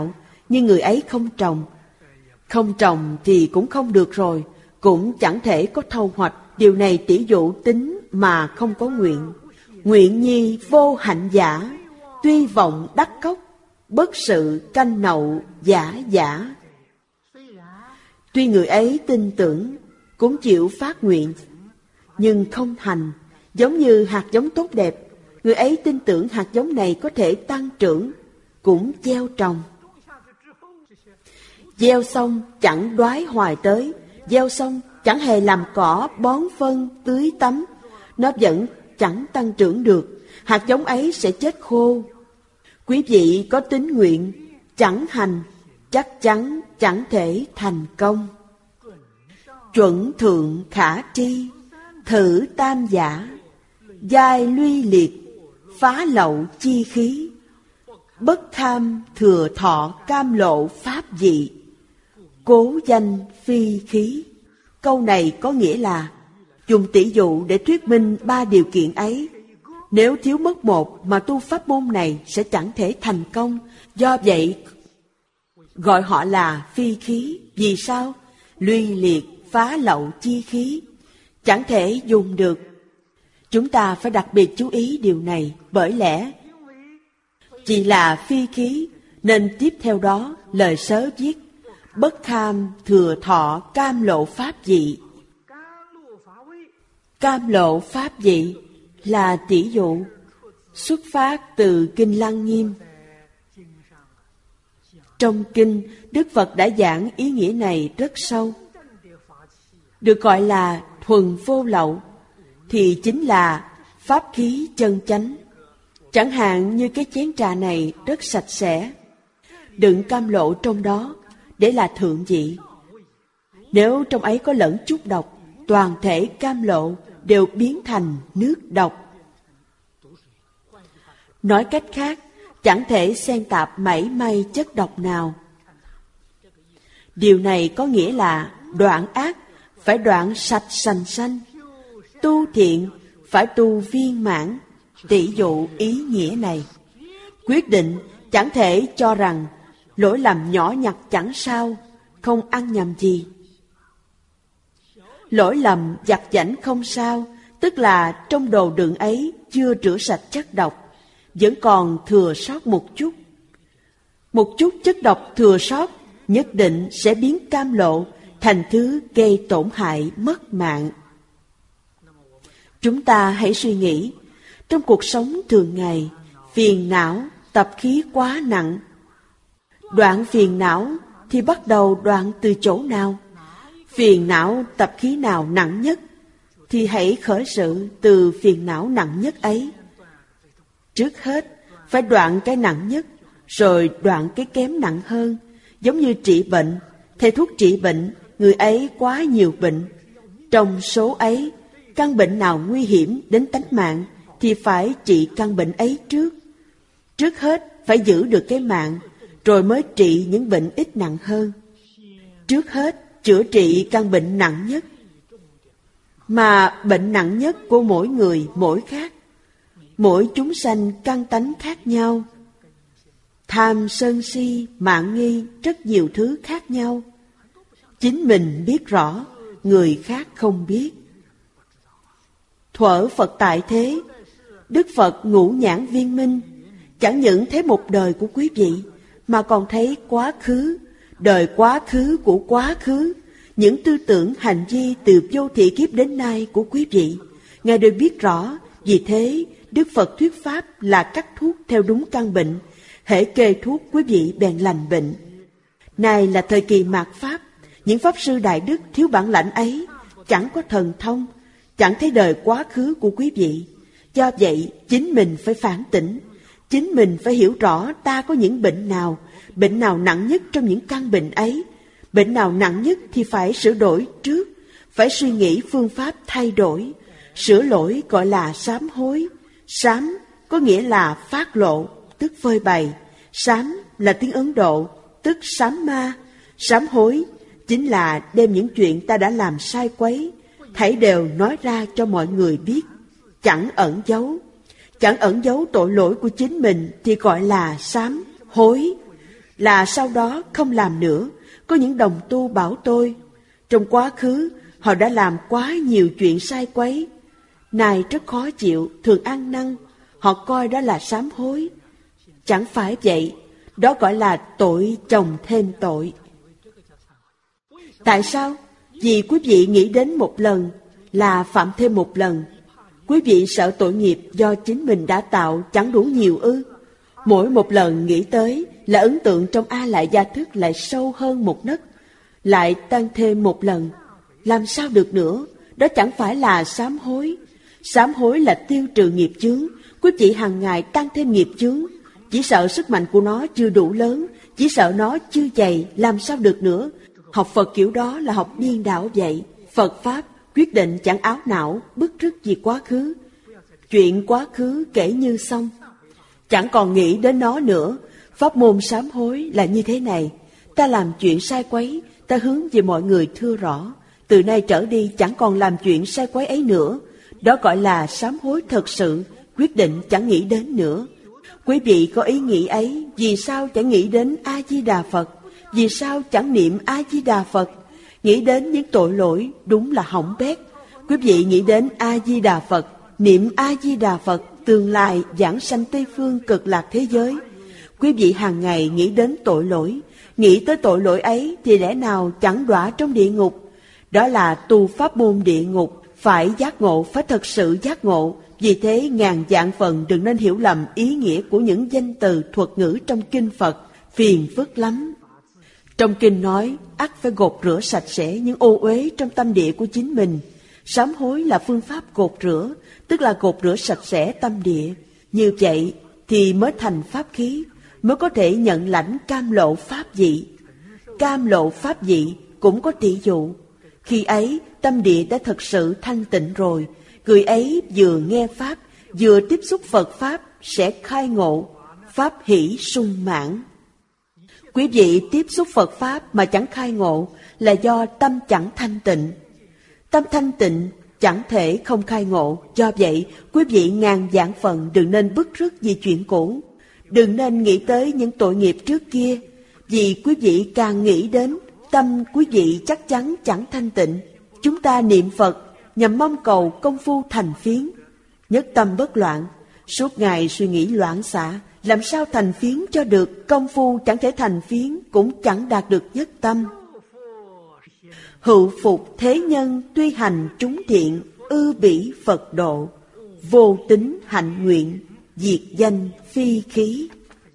nhưng người ấy không trồng. Không trồng thì cũng không được rồi, cũng chẳng thể có thâu hoạch. Điều này tỷ dụ tính mà không có nguyện. Nguyện nhi vô hạnh giả, tuy vọng đắc cốc, bất sự canh nậu giả giả. Tuy người ấy tin tưởng, cũng chịu phát nguyện, nhưng không hành. Giống như hạt giống tốt đẹp, người ấy tin tưởng hạt giống này có thể tăng trưởng, cũng gieo trồng. Gieo xong chẳng đoái hoài tới, gieo xong chẳng hề làm cỏ, bón phân, tưới tắm, nó vẫn chẳng tăng trưởng được, hạt giống ấy sẽ chết khô. Quý vị có tín nguyện, chẳng hành, chắc chắn chẳng thể thành công. Chuẩn thượng khả tri, thử tam giả, giai luy liệt, phá lậu chi khí, bất tham thừa thọ cam lộ pháp dị, cố danh phi khí. Câu này có nghĩa là dùng tỷ dụ để thuyết minh 3 điều kiện ấy. Nếu thiếu mất một mà tu pháp môn này sẽ chẳng thể thành công. Do vậy gọi họ là phi khí. Vì sao? Luy liệt, phá lậu chi khí, chẳng thể dùng được. Chúng ta phải đặc biệt chú ý điều này, bởi lẽ chỉ là phi khí nên tiếp theo đó lời sớ viết bất kham thừa thọ cam lộ pháp dị. Cam lộ pháp dị là tỷ dụ xuất phát từ Kinh Lăng Nghiêm. Trong kinh, Đức Phật đã giảng ý nghĩa này rất sâu. Được gọi là thuần vô lậu thì chính là pháp khí chân chánh. Chẳng hạn như cái chén trà này rất sạch sẽ, đựng cam lộ trong đó để là thượng vị. Nếu trong ấy có lẫn chút độc, toàn thể cam lộ đều biến thành nước độc. Nói cách khác, chẳng thể xen tạp mảy may chất độc nào. Điều này có nghĩa là đoạn ác phải đoạn sạch sành sanh, tu thiện phải tu viên mãn. Tỷ dụ ý nghĩa này, quyết định chẳng thể cho rằng lỗi lầm nhỏ nhặt chẳng sao, không ăn nhầm gì. Lỗi lầm vặt vãnh không sao, tức là trong đồ đựng ấy chưa rửa sạch chất độc, vẫn còn thừa sót một chút. Một chút chất độc thừa sót nhất định sẽ biến cam lộ thành thứ gây tổn hại mất mạng. Chúng ta hãy suy nghĩ, trong cuộc sống thường ngày, phiền não, tập khí quá nặng. Đoạn phiền não thì bắt đầu đoạn từ chỗ nào? Phiền não tập khí nào nặng nhất thì hãy khởi sự từ phiền não nặng nhất ấy. Trước hết phải đoạn cái nặng nhất, rồi đoạn cái kém nặng hơn. Giống như trị bệnh, thầy thuốc trị bệnh, người ấy quá nhiều bệnh. Trong số ấy, căn bệnh nào nguy hiểm đến tánh mạng thì phải trị căn bệnh ấy trước. Trước hết phải giữ được cái mạng, rồi mới trị những bệnh ít nặng hơn. Trước hết chữa trị căn bệnh nặng nhất. Mà bệnh nặng nhất của mỗi người mỗi khác. Mỗi chúng sanh căn tánh khác nhau. Tham sân si, mạn nghi, rất nhiều thứ khác nhau. Chính mình biết rõ, người khác không biết. Thuở Phật tại thế, Đức Phật ngũ nhãn viên minh, chẳng những thấy một đời của quý vị, mà còn thấy quá khứ, đời quá khứ của quá khứ, những tư tưởng hành vi từ vô thị kiếp đến nay của quý vị. Ngài đều biết rõ, vì thế Đức Phật thuyết pháp là cắt thuốc theo đúng căn bệnh, hễ kê thuốc quý vị bèn lành bệnh. Này là thời kỳ mạt Pháp, những Pháp sư Đại Đức thiếu bản lãnh ấy, chẳng có thần thông, chẳng thấy đời quá khứ của quý vị. Do vậy, chính mình phải phản tỉnh, chính mình phải hiểu rõ ta có những bệnh nào nặng nhất trong những căn bệnh ấy. Bệnh nào nặng nhất thì phải sửa đổi trước, phải suy nghĩ phương pháp thay đổi. Sửa lỗi gọi là sám hối. Sám có nghĩa là phát lộ, tức phơi bày. Sám là tiếng Ấn Độ, tức sám ma. Sám hối chính là đem những chuyện ta đã làm sai quấy, thảy đều nói ra cho mọi người biết, chẳng ẩn giấu tội lỗi của chính mình thì gọi là sám hối. là sau đó không làm nữa. Có những đồng tu bảo tôi, trong quá khứ họ đã làm quá nhiều chuyện sai quấy, nay rất khó chịu, thường ăn năn, họ coi đó là sám hối. Chẳng phải vậy, đó gọi là tội chồng thêm tội. Tại sao? Vì quý vị nghĩ đến một lần là phạm thêm một lần. Quý vị sợ tội nghiệp do chính mình đã tạo chẳng đủ nhiều ư? Mỗi một lần nghĩ tới là ấn tượng trong A Lại Gia Thức lại sâu hơn một nấc, lại tăng thêm một lần. Làm sao được nữa? Đó chẳng phải là sám hối. Sám hối là tiêu trừ nghiệp chướng. Quý vị hàng ngày tăng thêm nghiệp chướng. Chỉ sợ sức mạnh của nó chưa đủ lớn, chỉ sợ nó chưa dày, làm sao được nữa? Học Phật kiểu đó là học điên đảo vậy. Phật Pháp quyết định chẳng áo não, bứt rứt gì quá khứ. Chuyện quá khứ kể như xong, chẳng còn nghĩ đến nó nữa. Pháp môn sám hối là như thế này. Ta làm chuyện sai quấy, ta hướng về mọi người thưa rõ, từ nay trở đi chẳng còn làm chuyện sai quấy ấy nữa. Đó gọi là sám hối thật sự, quyết định chẳng nghĩ đến nữa. Quý vị có ý nghĩ ấy, vì sao chẳng nghĩ đến A-di-đà Phật? Vì sao chẳng niệm A-di-đà Phật? Nghĩ đến những tội lỗi đúng là hỏng bét. Quý vị nghĩ đến A-di-đà Phật, niệm A-di-đà Phật, tương lai giảng sanh Tây Phương cực lạc thế giới. Quý vị hàng ngày nghĩ đến tội lỗi, nghĩ tới tội lỗi ấy thì lẽ nào chẳng đọa trong địa ngục? Đó là tu pháp môn địa ngục, phải giác ngộ, phải thật sự giác ngộ. Vì thế ngàn vạn phần đừng nên hiểu lầm ý nghĩa của những danh từ thuật ngữ trong kinh Phật, phiền phức lắm. Trong kinh nói, ắt phải gột rửa sạch sẽ những ô uế trong tâm địa của chính mình. Sám hối là phương pháp gột rửa, tức là gột rửa sạch sẽ tâm địa. Như vậy thì mới thành pháp khí, mới có thể nhận lãnh cam lộ pháp vị. Cam lộ pháp vị cũng có tỷ dụ. Khi ấy tâm địa đã thật sự thanh tịnh rồi, người ấy vừa nghe Pháp, vừa tiếp xúc Phật Pháp sẽ khai ngộ, Pháp hỷ sung mãn. Quý vị tiếp xúc Phật Pháp mà chẳng khai ngộ là do tâm chẳng thanh tịnh. Tâm thanh tịnh chẳng thể không khai ngộ. Do vậy, quý vị ngàn vạn phần đừng nên bứt rứt vì chuyện cũ. Đừng nên nghĩ tới những tội nghiệp trước kia. Vì quý vị càng nghĩ đến, tâm quý vị chắc chắn chẳng thanh tịnh. Chúng ta niệm Phật nhằm mong cầu công phu thành phiến, nhất tâm bất loạn. Suốt ngày suy nghĩ loạn xạ, làm sao thành phiến cho được? Công phu chẳng thể thành phiến, cũng chẳng đạt được nhất tâm. Hữu phục thế nhân tuy hành chúng thiện, ư bỉ Phật độ, vô tính hạnh nguyện, diệt danh phi khí.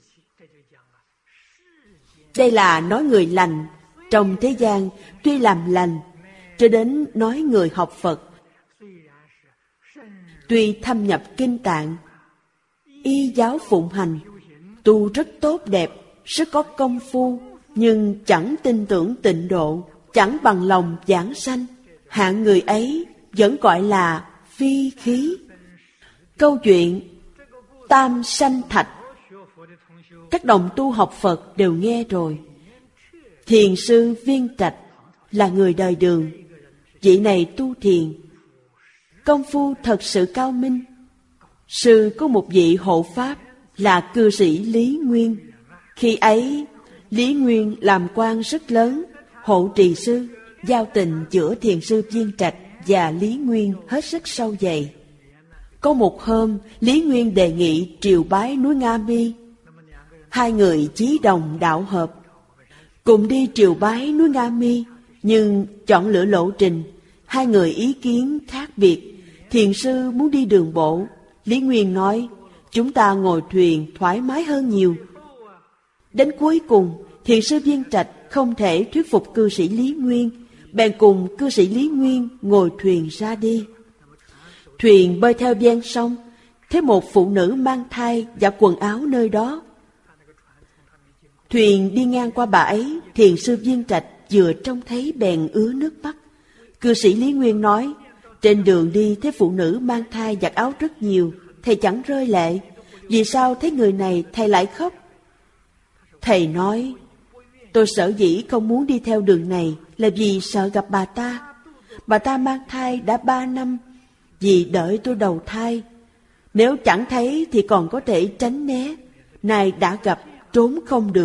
Đây là nói người lành. Trong thế gian tuy làm lành, cho đến nói người học Phật, tuy thâm nhập kinh tạng, y giáo phụng hành, tu rất tốt đẹp, rất có công phu, nhưng chẳng tin tưởng tịnh độ, chẳng bằng lòng giảng sanh. Hạng người ấy vẫn gọi là phi khí. Câu chuyện Tam Sanh Thạch, các đồng tu học Phật đều nghe rồi. Thiền sư Viên Trạch là người đời Đường. Vị này tu thiền, công phu thật sự cao minh. Sư có một vị hộ pháp là cư sĩ Lý Nguyên. Khi ấy, Lý Nguyên làm quan rất lớn, hộ trì sư. Giao tình giữa thiền sư Viên Trạch và Lý Nguyên hết sức sâu dày. Có một hôm, Lý Nguyên đề nghị triều bái núi Nga Mi. Hai người chí đồng đạo hợp, cùng đi triều bái núi Nga Mi, nhưng chọn lựa lộ trình, hai người ý kiến khác biệt. Thiền sư muốn đi đường bộ, Lý Nguyên nói, chúng ta ngồi thuyền thoải mái hơn nhiều. Đến cuối cùng, thiền sư Viên Trạch không thể thuyết phục cư sĩ Lý Nguyên, bèn cùng cư sĩ Lý Nguyên ngồi thuyền ra đi. Thuyền bơi theo ven sông, thấy một phụ nữ mang thai và quần áo nơi đó. Thuyền đi ngang qua bà ấy, thiền sư Viên Trạch vừa trông thấy bèn ứa nước mắt. Cư sĩ Lý Nguyên nói, trên đường đi thấy phụ nữ mang thai giặt áo rất nhiều, thầy chẳng rơi lệ. Vì sao thấy người này thầy lại khóc? Thầy nói, tôi sở dĩ không muốn đi theo đường này là vì sợ gặp bà ta. Bà ta mang thai đã 3 năm, vì đợi tôi đầu thai. Nếu chẳng thấy thì còn có thể tránh né, nay đã gặp trốn không được.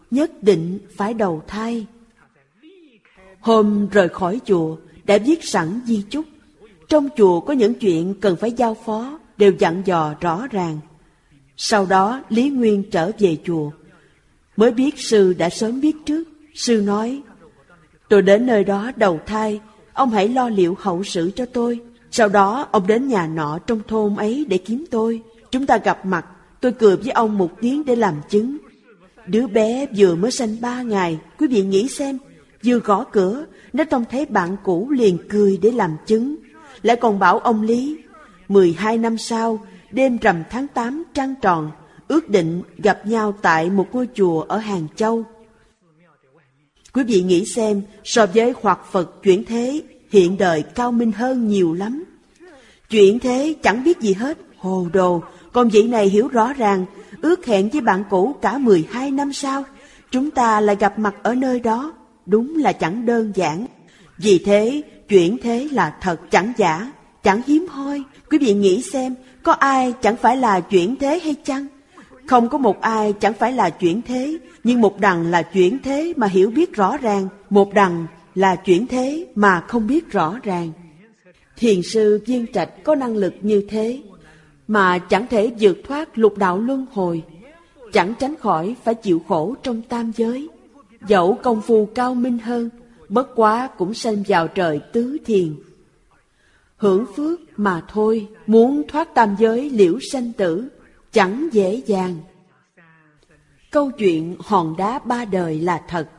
nhất định phải đầu thai. Hôm rời khỏi chùa đã viết sẵn di chúc. Trong chùa có những chuyện cần phải giao phó đều dặn dò rõ ràng. Sau đó Lý Nguyên trở về chùa, mới biết sư đã sớm biết trước. Sư nói: tôi đến nơi đó đầu thai, ông hãy lo liệu hậu sự cho tôi. Sau đó ông đến nhà nọ trong thôn ấy để kiếm tôi. Chúng ta gặp mặt, tôi cười với ông một tiếng để làm chứng. Đứa bé vừa mới sanh 3 ngày, quý vị nghĩ xem, vừa gõ cửa, nó trông thấy bạn cũ liền cười để làm chứng. Lại còn bảo ông Lý, 12 năm sau, đêm rằm tháng 8 trăng tròn, ước định gặp nhau tại một ngôi chùa ở Hàng Châu. Quý vị nghĩ xem, so với hoặc Phật chuyển thế, hiện đời cao minh hơn nhiều lắm. Chuyển thế chẳng biết gì hết, hồ đồ, còn vị này hiểu rõ ràng, ước hẹn với bạn cũ cả 12 năm sau, chúng ta lại gặp mặt ở nơi đó, đúng là chẳng đơn giản. Vì thế, chuyển thế là thật chẳng giả, chẳng hiếm hoi. Quý vị nghĩ xem, có ai chẳng phải là chuyển thế hay chăng? Không có một ai chẳng phải là chuyển thế, nhưng một đằng là chuyển thế mà hiểu biết rõ ràng, một đằng là chuyển thế mà không biết rõ ràng. Thiền sư Viên Trạch có năng lực như thế, mà chẳng thể vượt thoát lục đạo luân hồi, chẳng tránh khỏi phải chịu khổ trong tam giới. Dẫu công phu cao minh hơn, bất quá cũng sanh vào trời tứ thiền. Hưởng phước mà thôi, muốn thoát tam giới liễu sanh tử, chẳng dễ dàng. Câu chuyện hòn đá 3 đời là thật.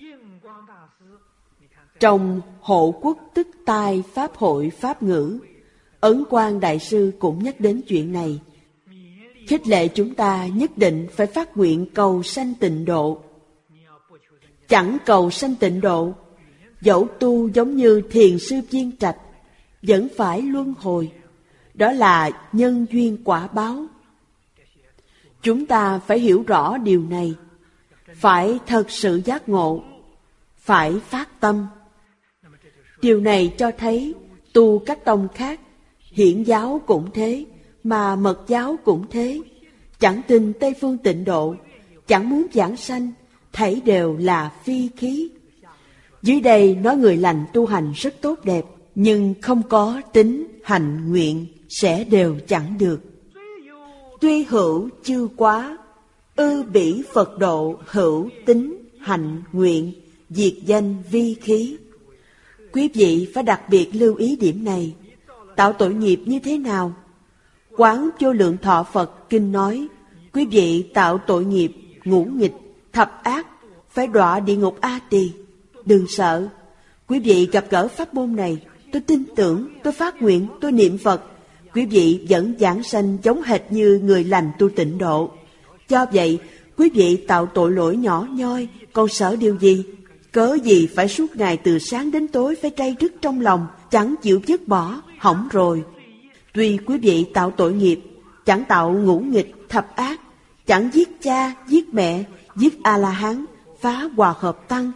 Trong Hộ Quốc Tức Tai Pháp Hội Pháp Ngữ, Ấn Quang Đại Sư cũng nhắc đến chuyện này, khích lệ chúng ta nhất định phải phát nguyện cầu sanh tịnh độ. Chẳng cầu sanh tịnh độ, dẫu tu giống như thiền sư Viên Trạch, vẫn phải luân hồi. Đó là nhân duyên quả báo. Chúng ta phải hiểu rõ điều này, phải thật sự giác ngộ, phải phát tâm. Điều này cho thấy tu các tông khác, Hiển giáo cũng thế, mà Mật giáo cũng thế. Chẳng tin Tây Phương Tịnh Độ, chẳng muốn giảng sanh, thảy đều là phi khí. Dưới đây nói người lành tu hành rất tốt đẹp, nhưng không có tính hành nguyện sẽ đều chẳng được. Tuy hữu chư quá, ư bỉ Phật độ hữu tính hành nguyện, diệt danh vi khí. Quý vị phải đặc biệt lưu ý điểm này. Tạo tội nghiệp như thế nào? Quán Vô Lượng Thọ Phật Kinh nói, quý vị tạo tội nghiệp ngũ nghịch, thập ác, phải đọa địa ngục A Tỳ. Đừng sợ, quý vị gặp gỡ pháp môn này, tôi tin tưởng, tôi phát nguyện, tôi niệm Phật, quý vị vẫn giảng sanh giống hệt như người lành tu tịnh độ. Do vậy, quý vị tạo tội lỗi nhỏ nhoi, còn sợ điều gì? Cớ gì phải suốt ngày từ sáng đến tối phải tray rứt trong lòng, chẳng chịu dứt bỏ, hỏng rồi. Tuy quý vị tạo tội nghiệp, chẳng tạo ngũ nghịch, thập ác, chẳng giết cha, giết mẹ, giết A-la-hán, phá hòa hợp tăng.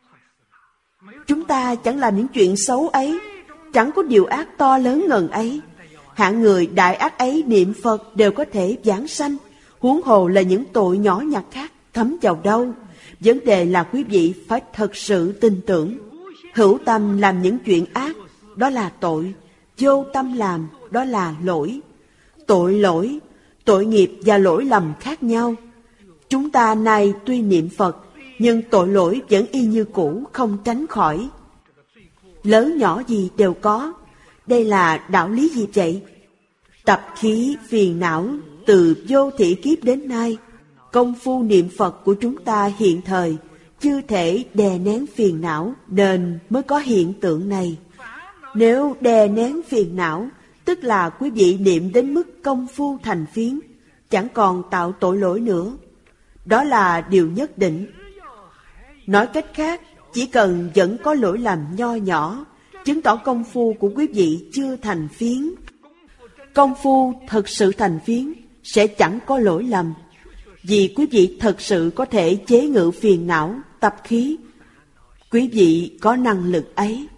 Chúng ta chẳng làm những chuyện xấu ấy, chẳng có điều ác to lớn ngần ấy. Hạng người đại ác ấy niệm Phật đều có thể giảng sanh, huống hồ là những tội nhỏ nhặt khác thấm vào đâu. Vấn đề là quý vị phải thật sự tin tưởng. Hữu tâm làm những chuyện ác, đó là tội. Vô tâm làm, đó là lỗi. Tội lỗi, tội nghiệp và lỗi lầm khác nhau. Chúng ta nay tuy niệm Phật, nhưng tội lỗi vẫn y như cũ, không tránh khỏi. Lớn nhỏ gì đều có. Đây là đạo lý gì vậy? Tập khí phiền não từ vô thị kiếp đến nay, công phu niệm Phật của chúng ta hiện thời chưa thể đè nén phiền não, nên mới có hiện tượng này. Nếu đè nén phiền não, tức là quý vị niệm đến mức công phu thành phiến, chẳng còn tạo tội lỗi nữa. Đó là điều nhất định. Nói cách khác, chỉ cần vẫn có lỗi lầm nho nhỏ, chứng tỏ công phu của quý vị chưa thành phiến. Công phu thật sự thành phiến sẽ chẳng có lỗi lầm, vì quý vị thật sự có thể chế ngự phiền não, tập khí. Quý vị có năng lực ấy.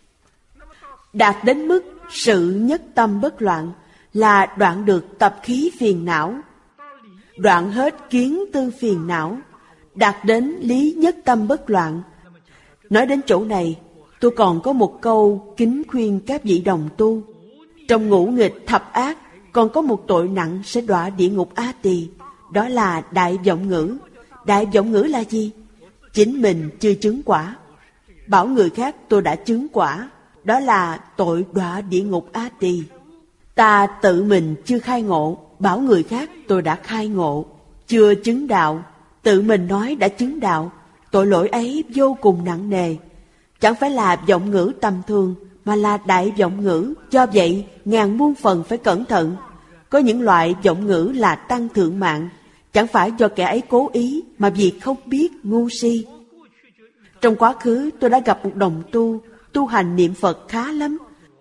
Đạt đến mức sự nhất tâm bất loạn là đoạn được tập khí phiền não, đoạn hết kiến tư phiền não, đạt đến lý nhất tâm bất loạn. Nói đến chỗ này, tôi còn có một câu kính khuyên các vị đồng tu. Trong ngũ nghịch thập ác còn có một tội nặng sẽ đọa địa ngục A Tỳ, đó là đại vọng ngữ. Đại vọng ngữ là gì? Chính mình chưa chứng quả, bảo người khác tôi đã chứng quả, đó là tội đọa địa ngục A Tỳ. Ta tự mình chưa khai ngộ, bảo người khác tôi đã khai ngộ. Chưa chứng đạo, tự mình nói đã chứng đạo, tội lỗi ấy vô cùng nặng nề. Chẳng phải là vọng ngữ tầm thường, mà là đại vọng ngữ. Do vậy, ngàn muôn phần phải cẩn thận. Có những loại vọng ngữ là tăng thượng mạng, chẳng phải do kẻ ấy cố ý, mà vì không biết, ngu si. Trong quá khứ tôi đã gặp một đồng tu hành niệm Phật khá lắm.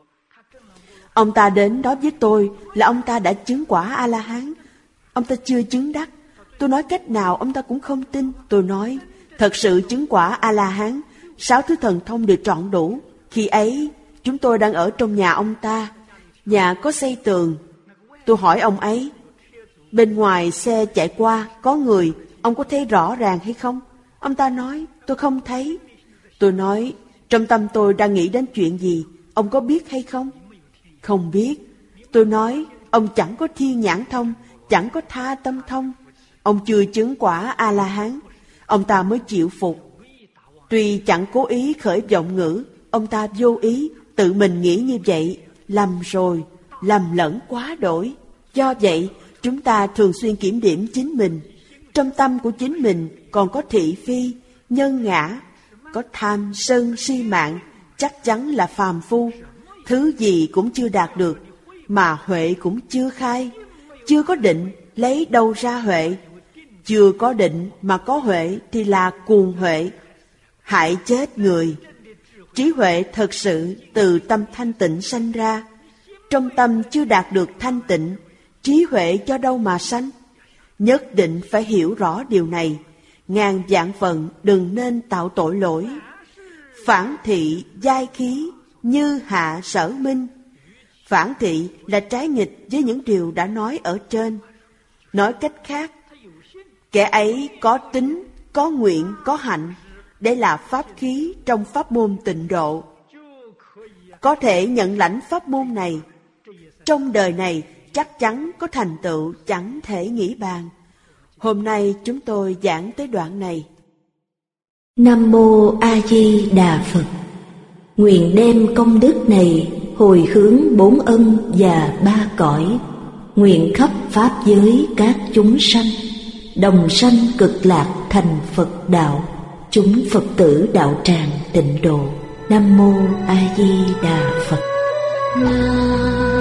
Ông ta đến đó với tôi là ông ta đã chứng quả A-la-hán. Ông ta chưa chứng đắc. Tôi nói cách nào ông ta cũng không tin. Tôi nói, thật sự chứng quả A-la-hán, 6 thứ thần thông đều trọn đủ. Khi ấy, chúng tôi đang ở trong nhà ông ta. Nhà có xây tường. Tôi hỏi ông ấy, bên ngoài xe chạy qua, có người, ông có thấy rõ ràng hay không? Ông ta nói, tôi không thấy. Tôi nói, trong tâm tôi đang nghĩ đến chuyện gì, ông có biết hay không? Không biết. Tôi nói, ông chẳng có thiên nhãn thông, chẳng có tha tâm thông. Ông chưa chứng quả A-la-hán, ông ta mới chịu phục. Tuy chẳng cố ý khởi vọng ngữ, ông ta vô ý, tự mình nghĩ như vậy, lầm rồi, lầm lẫn quá đổi. Do vậy, chúng ta thường xuyên kiểm điểm chính mình. Trong tâm của chính mình còn có thị phi, nhân ngã, có tham, sân, si mạng, chắc chắn là phàm phu. Thứ gì cũng chưa đạt được, mà huệ cũng chưa khai. Chưa có định, lấy đâu ra huệ? Chưa có định mà có huệ thì là cuồng huệ, hại chết người. Trí huệ thật sự từ tâm thanh tịnh sanh ra. Trong tâm chưa đạt được thanh tịnh, trí huệ cho đâu mà sanh? Nhất định phải hiểu rõ điều này. Ngàn vạn phần đừng nên tạo tội lỗi. Phản thị giai khí, như hạ sở minh. Phản thị là trái nghịch với những điều đã nói ở trên. Nói cách khác, kẻ ấy có tính, có nguyện, có hạnh. Đây là pháp khí trong pháp môn tịnh độ. Có thể nhận lãnh pháp môn này, trong đời này chắc chắn có thành tựu chẳng thể nghĩ bàn. Hôm nay chúng tôi giảng tới đoạn này. Nam Mô A Di Đà Phật. Nguyện đem công đức này hồi hướng 4 ân và 3 cõi. Nguyện khắp pháp giới các chúng sanh đồng sanh cực lạc thành Phật đạo. Chúng Phật tử đạo tràng tịnh độ. Nam Mô A Di Đà Phật.